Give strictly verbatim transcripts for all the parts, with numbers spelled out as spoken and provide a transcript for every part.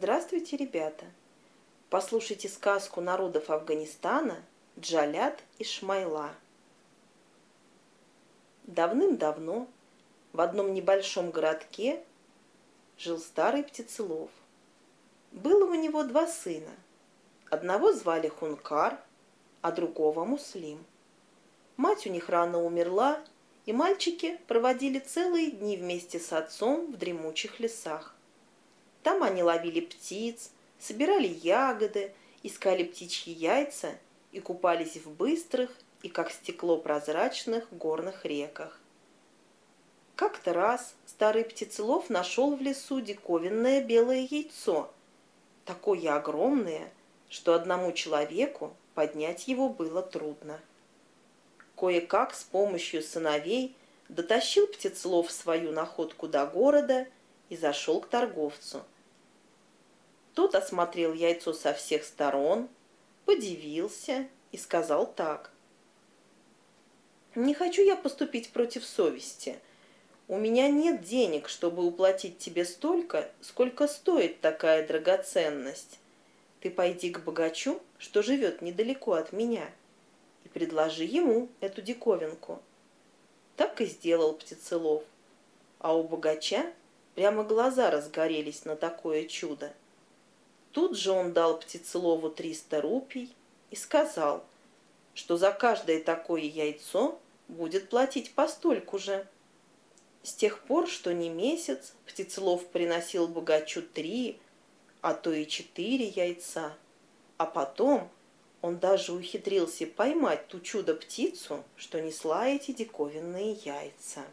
Здравствуйте, ребята! Послушайте сказку народов Афганистана «Джалят и Шмайла». Давным-давно в одном небольшом городке жил старый птицелов. Было у него два сына. Одного звали Хункар, а другого Муслим. Мать у них рано умерла, и мальчики проводили целые дни вместе с отцом в дремучих лесах. Там они ловили птиц, собирали ягоды, искали птичьи яйца и купались в быстрых и, как стекло, прозрачных горных реках. Как-то раз старый птицелов нашел в лесу диковинное белое яйцо, такое огромное, что одному человеку поднять его было трудно. Кое-как с помощью сыновей дотащил птицелов свою находку до города и зашел к торговцу. Тот осмотрел яйцо со всех сторон, подивился и сказал так: «Не хочу я поступить против совести. У меня нет денег, чтобы уплатить тебе столько, сколько стоит такая драгоценность. Ты пойди к богачу, что живет недалеко от меня, и предложи ему эту диковинку». Так и сделал птицелов, а у богача прямо глаза разгорелись на такое чудо. Тут же он дал птицелову триста рупий и сказал, что за каждое такое яйцо будет платить постольку же. С тех пор, что не месяц, птицелов приносил богачу три, а то и четыре яйца, а потом он даже ухитрился поймать ту чудо-птицу, что несла эти диковинные яйца.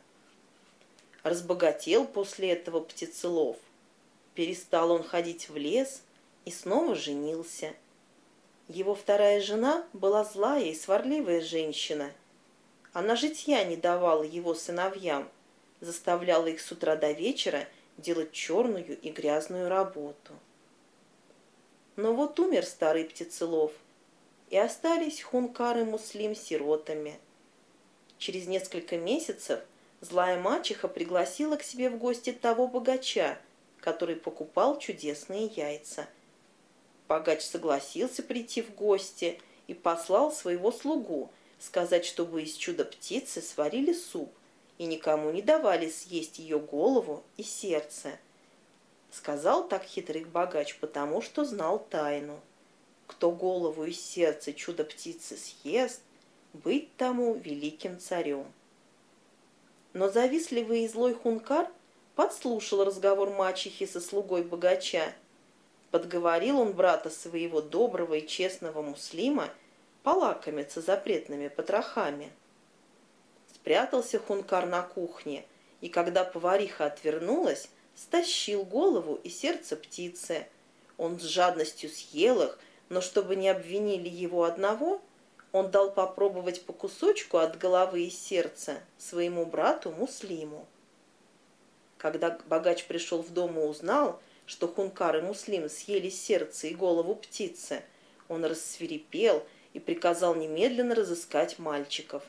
Разбогател после этого птицелов. Перестал он ходить в лес и снова женился. Его вторая жена была злая и сварливая женщина. Она житья не давала его сыновьям, заставляла их с утра до вечера делать черную и грязную работу. Но вот умер старый птицелов, и остались Хункар и Муслим сиротами. Через несколько месяцев злая мачеха пригласила к себе в гости того богача, который покупал чудесные яйца. Богач согласился прийти в гости и послал своего слугу сказать, чтобы из чудо-птицы сварили суп и никому не давали съесть ее голову и сердце. Сказал так хитрый богач, потому что знал тайну: кто голову и сердце чудо-птицы съест, быть тому великим царем. Но завистливый и злой Хункар подслушал разговор мачехи со слугой богача. Подговорил он брата своего доброго и честного Муслима полакомиться запретными потрохами. Спрятался Хункар на кухне, и когда повариха отвернулась, стащил голову и сердце птицы. Он с жадностью съел их, но чтобы не обвинили его одного, он дал попробовать по кусочку от головы и сердца своему брату Муслиму. Когда богач пришел в дом и узнал, что Хункар и Муслим съели сердце и голову птицы, он рассвирепел и приказал немедленно разыскать мальчиков.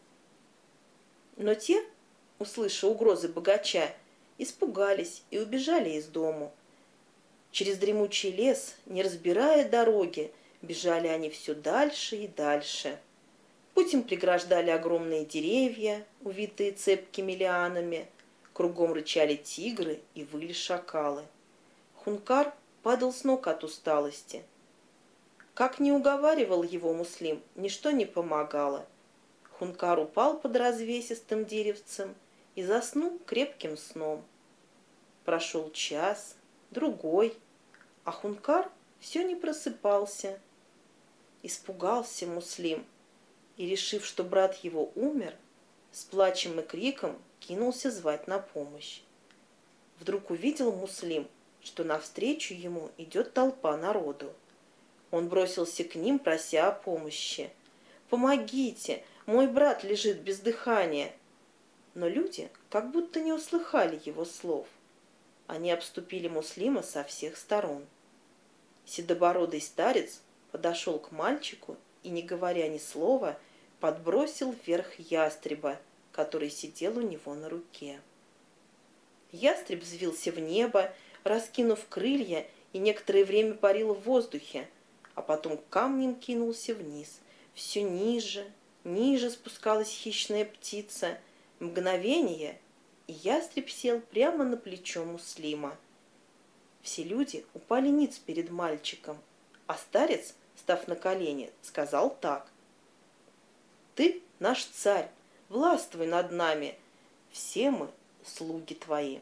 Но те, услыша угрозы богача, испугались и убежали из дому. Через дремучий лес, не разбирая дороги, бежали они все дальше и дальше. Путь им преграждали огромные деревья, увитые цепкими лианами, кругом рычали тигры и выли шакалы. Хункар падал с ног от усталости. Как ни уговаривал его Муслим, ничто не помогало. Хункар упал под развесистым деревцем и заснул крепким сном. Прошел час, другой, а Хункар все не просыпался. Испугался Муслим и, решив, что брат его умер, с плачем и криком кинулся звать на помощь. Вдруг увидел Муслим, что навстречу ему идет толпа народу. Он бросился к ним, прося о помощи. «Помогите! Мой брат лежит без дыхания!» Но люди как будто не услыхали его слов. Они обступили Муслима со всех сторон. Седобородый старец подошел к мальчику и, не говоря ни слова, подбросил вверх ястреба, который сидел у него на руке. Ястреб взвился в небо, раскинув крылья и некоторое время парил в воздухе, а потом камнем кинулся вниз. Все ниже, ниже спускалась хищная птица. Мгновение, и ястреб сел прямо на плечо Муслима. Все люди упали ниц перед мальчиком, а старец, став на колени, сказал так: «Ты наш царь, властвуй над нами, все мы слуги твои».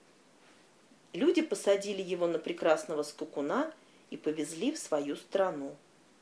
Люди посадили его на прекрасного скакуна и повезли в свою страну.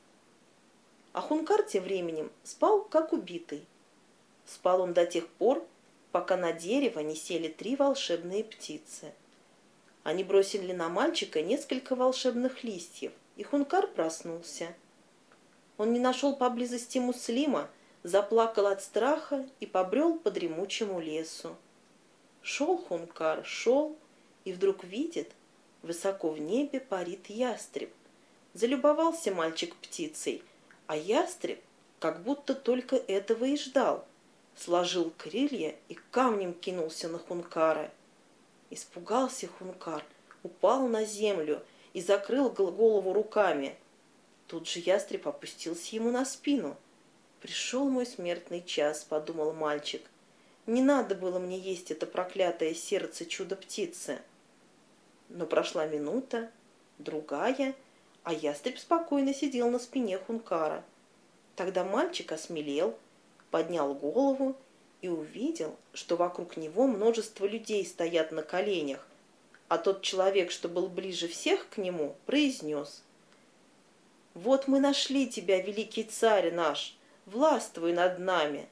А Хункар тем временем спал, как убитый. Спал он до тех пор, пока на дерево не сели три волшебные птицы. Они бросили на мальчика несколько волшебных листьев, и Хункар проснулся. Он не нашел поблизости Муслима, заплакал от страха и побрел по дремучему лесу. Шел Хункар, шел, и вдруг видит, высоко в небе парит ястреб. Залюбовался мальчик птицей, а ястреб как будто только этого и ждал. Сложил крылья и камнем кинулся на Хункара. Испугался Хункар, упал на землю и закрыл голову руками. Тут же ястреб опустился ему на спину. «Пришел мой смертный час», — подумал мальчик. «Не надо было мне есть это проклятое сердце чудо-птицы». Но прошла минута, другая, а ястреб спокойно сидел на спине Хункара. Тогда мальчик осмелел, поднял голову и увидел, что вокруг него множество людей стоят на коленях, а тот человек, что был ближе всех к нему, произнес: «Вот мы нашли тебя, великий царь наш, властвуй над нами».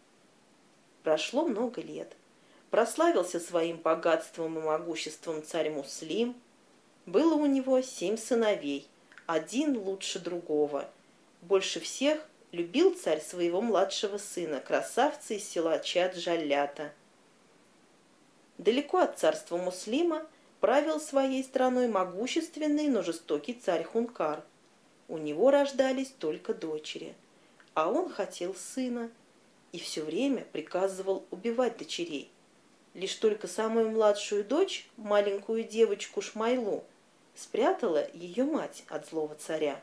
Прошло много лет. Прославился своим богатством и могуществом царь Муслим. Было у него семь сыновей, один лучше другого. Больше всех любил царь своего младшего сына, красавца из села Чад-Джалята. Далеко от царства Муслима правил своей страной могущественный, но жестокий царь Хункар. У него рождались только дочери, а он хотел сына и все время приказывал убивать дочерей. Лишь только самую младшую дочь, маленькую девочку Шмайлу, спрятала ее мать от злого царя.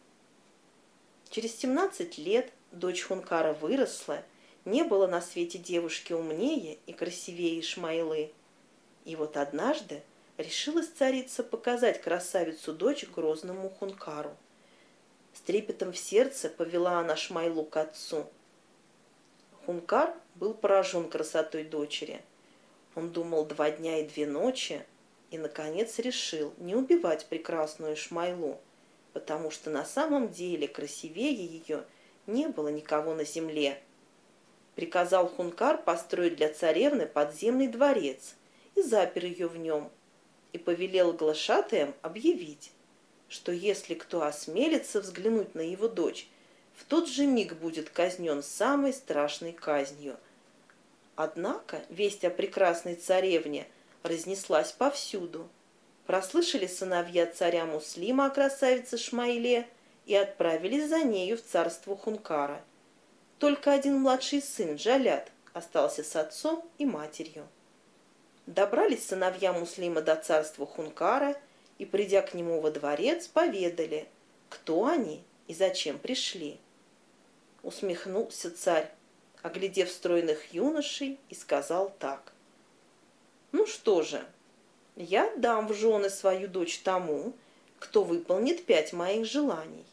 Через семнадцать лет дочь Хункара выросла, не было на свете девушки умнее и красивее Шмайлы. И вот однажды решилась царица показать красавицу-дочь грозному Хункару. С трепетом в сердце повела она Шмайлу к отцу. Хункар был поражен красотой дочери. Он думал два дня и две ночи и, наконец, решил не убивать прекрасную Шмайлу, потому что на самом деле красивее ее не было никого на земле. Приказал Хункар построить для царевны подземный дворец и запер ее в нем, и повелел глашатаям объявить, что если кто осмелится взглянуть на его дочь, в тот же миг будет казнен самой страшной казнью. Однако весть о прекрасной царевне разнеслась повсюду. Прослышали сыновья царя Муслима о красавице Шмайле и отправились за нею в царство Хункара. Только один младший сын, Джалят, остался с отцом и матерью. Добрались сыновья Муслима до царства Хункара и, придя к нему во дворец, поведали, кто они и зачем пришли. Усмехнулся царь, оглядев стройных юношей, и сказал так: «Ну что же, я дам в жены свою дочь тому, кто выполнит пять моих желаний.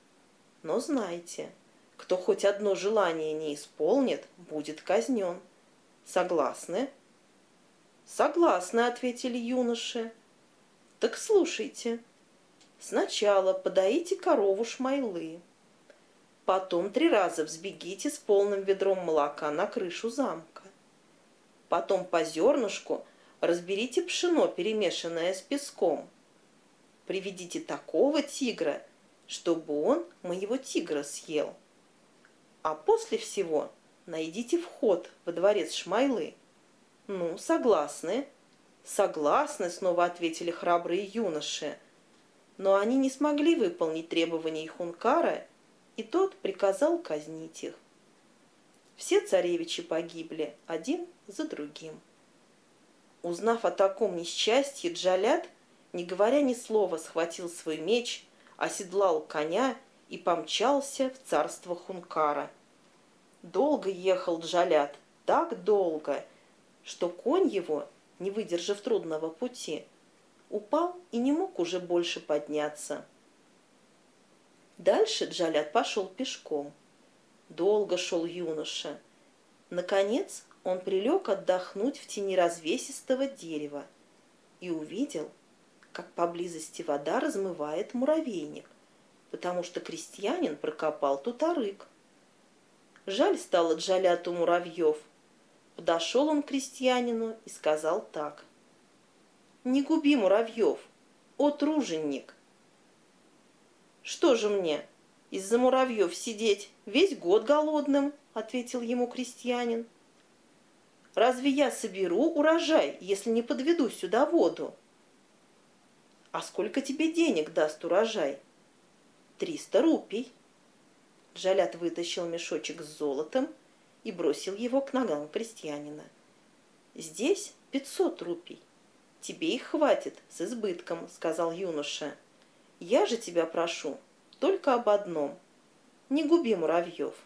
Но знайте, кто хоть одно желание не исполнит, будет казнен. Согласны?» «Согласны», — ответили юноши. «Так слушайте. Сначала подоите корову Шмайлы, потом три раза взбегите с полным ведром молока на крышу замка, потом по зернышку разберите пшено, перемешанное с песком. Приведите такого тигра, чтобы он моего тигра съел. А после всего найдите вход во дворец Шмайлы». «Ну, согласны?» «Согласны», — снова ответили храбрые юноши. Но они не смогли выполнить требования Хункара, и тот приказал казнить их. Все царевичи погибли один за другим. Узнав о таком несчастье, Джалят не говоря ни слова, схватил свой меч, оседлал коня и помчался в царство Хункара. Долго ехал Джалят, так долго, что конь его, не выдержав трудного пути, упал и не мог уже больше подняться. Дальше Джалят пошел пешком. Долго шел юноша. Наконец он прилег отдохнуть в тени развесистого дерева и увидел, как поблизости вода размывает муравейник, потому что крестьянин прокопал тут арык. Жаль стало Джаляту муравьев. Подошел он к крестьянину и сказал так: «Не губи муравьев, о труженик!» «Что же мне, из-за муравьев сидеть весь год голодным?» — ответил ему крестьянин. «Разве я соберу урожай, если не подведу сюда воду?» «А сколько тебе денег даст урожай?» «Триста рупий». Джалят вытащил мешочек с золотом и бросил его к ногам крестьянина. «Здесь пятьсот рупий. Тебе их хватит с избытком», — сказал юноша. «Я же тебя прошу только об одном. Не губи муравьев».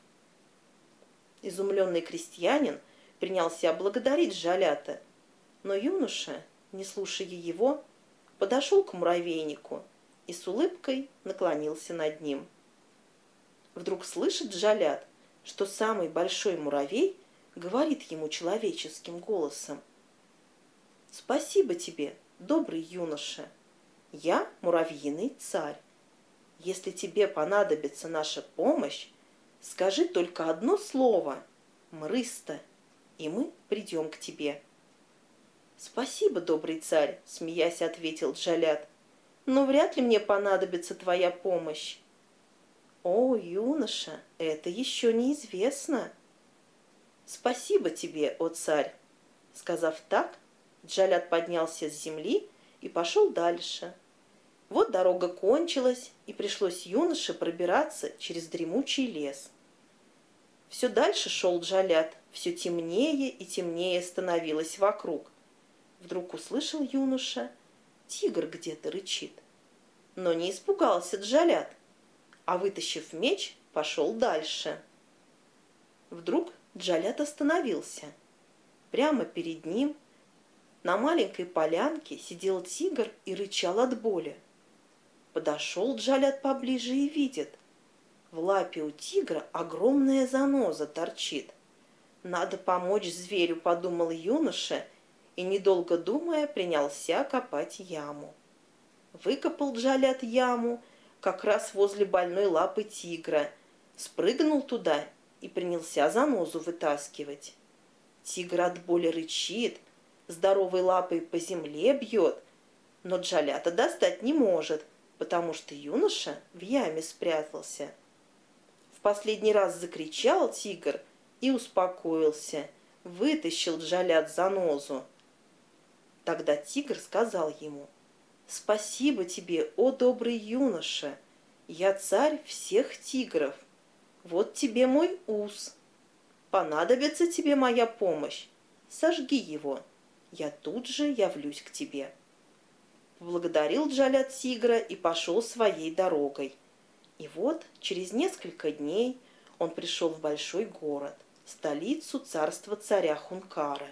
Изумленный крестьянин принялся благодарить Джалята, но юноша, не слушая его, подошел к муравейнику и с улыбкой наклонился над ним. Вдруг слышит Джалят, что самый большой муравей говорит ему человеческим голосом: «Спасибо тебе, добрый юноша. Я муравьиный царь. Если тебе понадобится наша помощь, скажи только одно слово — мрыста, и мы придем к тебе». «Спасибо, добрый царь», — смеясь ответил Джалят, «но вряд ли мне понадобится твоя помощь». «О, юноша, это еще неизвестно». «Спасибо тебе, о царь». Сказав так, Джалят поднялся с земли и пошел дальше. Вот дорога кончилась, и пришлось юноше пробираться через дремучий лес. Все дальше шел Джалят, все темнее и темнее становилось вокруг. Вдруг услышал юноша: тигр где-то рычит. Но не испугался Джалят, а, вытащив меч, пошел дальше. Вдруг Джалят остановился. Прямо перед ним на маленькой полянке сидел тигр и рычал от боли. Подошел Джалят поближе и видит: в лапе у тигра огромная заноза торчит. «Надо помочь зверю», — подумал юноша, и, недолго думая, принялся копать яму. Выкопал Джалят яму как раз возле больной лапы тигра, спрыгнул туда и принялся занозу вытаскивать. Тигр от боли рычит, здоровой лапой по земле бьет, но Джалята достать не может, потому что юноша в яме спрятался. В последний раз закричал тигр и успокоился, вытащил Джалят занозу. Тогда тигр сказал ему: «Спасибо тебе, о добрый юноша, я царь всех тигров. Вот тебе мой ус. Понадобится тебе моя помощь, сожги его, я тут же явлюсь к тебе». Поблагодарил Джалят тигра и пошел своей дорогой. И вот через несколько дней он пришел в большой город, столицу царства царя Хункара.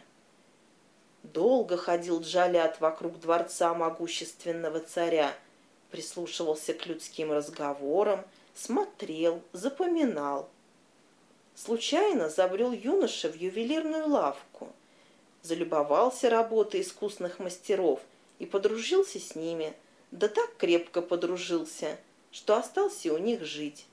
Долго ходил Джалят вокруг дворца могущественного царя, прислушивался к людским разговорам, смотрел, запоминал. Случайно забрел юноша в ювелирную лавку, залюбовался работой искусных мастеров и подружился с ними, да так крепко подружился, что остался у них жить.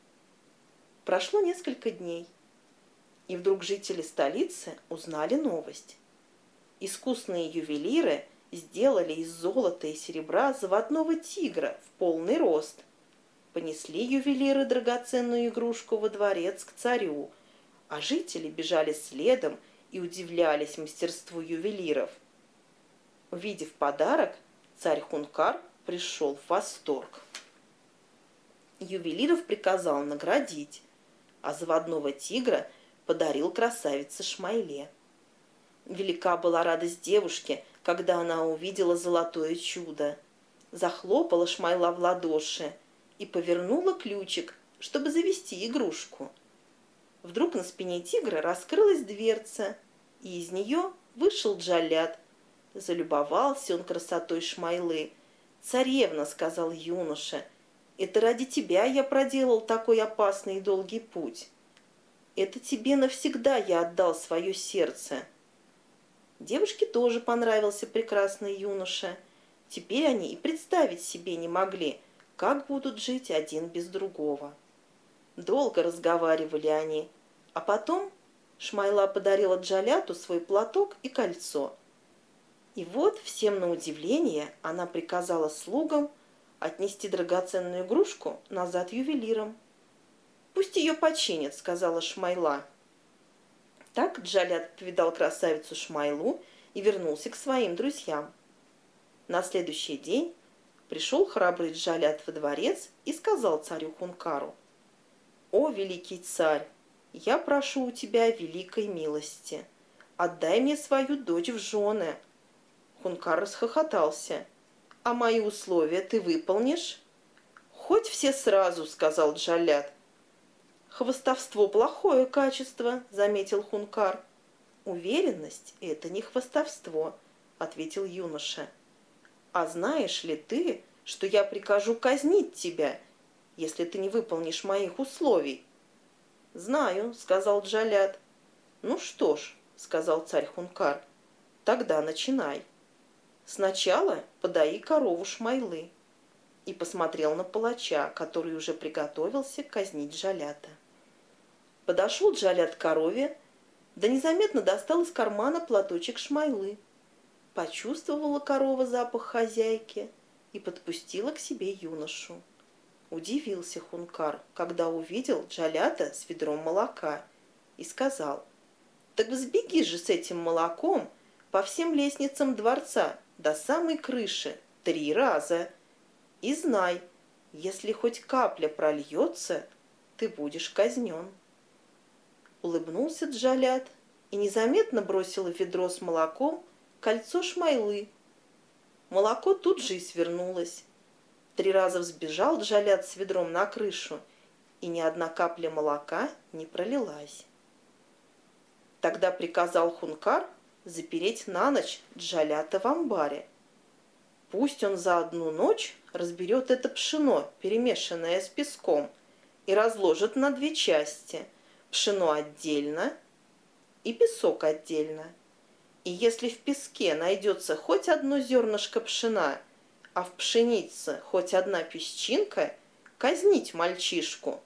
Прошло несколько дней, и вдруг жители столицы узнали новость. Искусные ювелиры сделали из золота и серебра заводного тигра в полный рост. Понесли ювелиры драгоценную игрушку во дворец к царю, а жители бежали следом и удивлялись мастерству ювелиров. Увидев подарок, царь Хункар пришел в восторг. Ювелиров приказал наградить, а заводного тигра подарил красавице Шмайле. Велика была радость девушки, когда она увидела золотое чудо. Захлопала Шмайла в ладоши и повернула ключик, чтобы завести игрушку. Вдруг на спине тигра раскрылась дверца, и из нее вышел Джалят. Залюбовался он красотой Шмайлы. «Царевна», — сказал юноша, — «это ради тебя я проделал такой опасный и долгий путь. Это тебе навсегда я отдал свое сердце». Девушке тоже понравился прекрасный юноша. Теперь они и представить себе не могли, как будут жить один без другого. Долго разговаривали они, а потом Шмайла подарила Джаляту свой платок и кольцо. И вот, всем на удивление, она приказала слугам отнести драгоценную игрушку назад ювелирам. «Пусть ее починят», — сказала Шмайла. Так Джалят повидал красавицу Шмайлу и вернулся к своим друзьям. На следующий день пришел храбрый Джалят во дворец и сказал царю Хункару: «О, великий царь, я прошу у тебя великой милости. Отдай мне свою дочь в жены». Хункар расхохотался. «А мои условия ты выполнишь?» «Хоть все сразу», — сказал Джалят. «Хвастовство — плохое качество», — заметил Хункар. «Уверенность — это не хвастовство», — ответил юноша. «А знаешь ли ты, что я прикажу казнить тебя, если ты не выполнишь моих условий?» «Знаю», — сказал Джалят. «Ну что ж», — сказал царь Хункар, — «тогда начинай. Сначала подаи корову Шмайлы». И посмотрел на палача, который уже приготовился казнить Джалята. Подошел Джалят к корове, да незаметно достал из кармана платочек Шмайлы. Почувствовала корова запах хозяйки и подпустила к себе юношу. Удивился Хункар, когда увидел Джалята с ведром молока, и сказал: «Так взбеги же с этим молоком по всем лестницам дворца до самой крыши три раза. И знай, если хоть капля прольется, ты будешь казнен». Улыбнулся Джалят и незаметно бросил в ведро с молоком кольцо Шмайлы. Молоко тут же и свернулось. Три раза взбежал Джалят с ведром на крышу, и ни одна капля молока не пролилась. Тогда приказал Хункар запереть на ночь Джалята в амбаре. Пусть он за одну ночь разберет это пшено, перемешанное с песком, и разложит на две части: пшено отдельно и песок отдельно. И если в песке найдется хоть одно зернышко пшена, а в пшенице хоть одна песчинка, казнить мальчишку.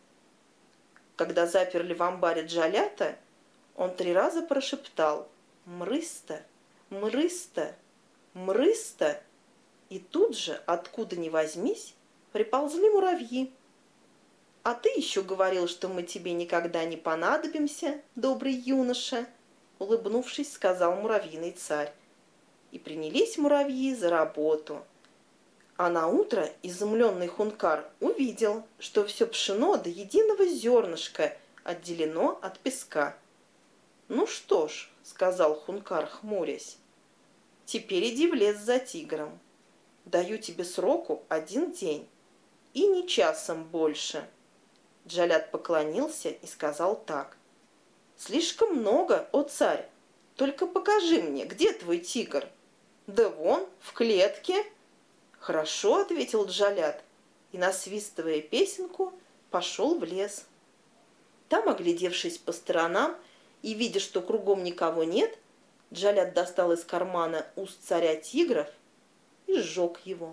Когда заперли в амбаре Джалята, он три раза прошептал: «Мрыста, мрыста, мрыста», и тут же, откуда ни возьмись, приползли муравьи. «А ты еще говорил, что мы тебе никогда не понадобимся, добрый юноша», — улыбнувшись, сказал муравьиный царь. И принялись муравьи за работу. А на утро изумленный Хункар увидел, что все пшено до единого зернышка отделено от песка. «Ну что ж», — сказал Хункар, хмурясь, — «теперь иди в лес за тигром. Даю тебе сроку один день, и ни часом больше». Джалят поклонился и сказал так: «Слишком много, о царь, только покажи мне, где твой тигр?» «Да вон, в клетке». «Хорошо», — ответил Джалят, и, насвистывая песенку, пошел в лес. Там, оглядевшись по сторонам и видя, что кругом никого нет, Джалят достал из кармана уст царя тигров и сжег его.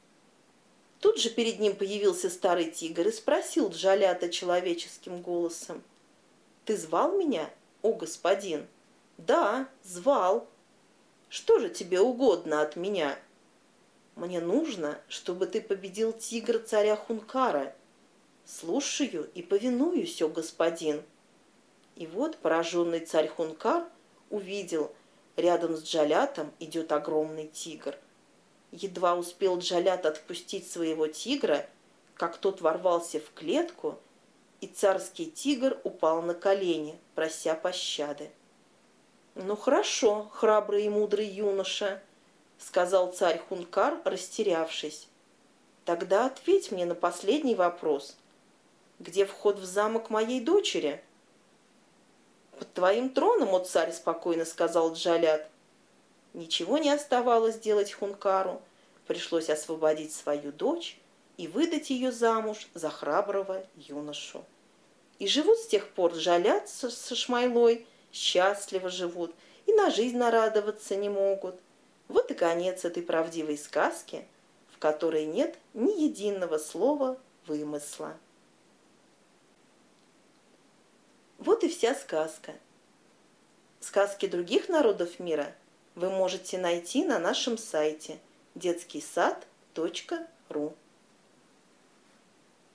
Тут же перед ним появился старый тигр и спросил Джалята человеческим голосом: «Ты звал меня, о господин?» «Да, звал». «Что же тебе угодно от меня?» «Мне нужно, чтобы ты победил тигра царя Хункара». «Слушаю и повинуюсь, о господин». И вот пораженный царь Хункар увидел, рядом с Джалятом идет огромный тигр. Едва успел Джалят отпустить своего тигра, как тот ворвался в клетку, и царский тигр упал на колени, прося пощады. «Ну хорошо, храбрый и мудрый юноша, сказал царь Хункар, растерявшись. Тогда ответь мне на последний вопрос. Где вход в замок моей дочери? Под твоим троном, о царь, спокойно сказал Джалят. Ничего не оставалось делать Хункару. Пришлось освободить свою дочь и выдать ее замуж за храброго юношу. И живут с тех пор Джалят со Шмайлой, счастливо живут, и на жизнь нарадоваться не могут. Вот и конец этой правдивой сказки, в которой нет ни единого слова вымысла. Вот и вся сказка. Сказки других народов мира вы можете найти на нашем сайте детский сад точка ру.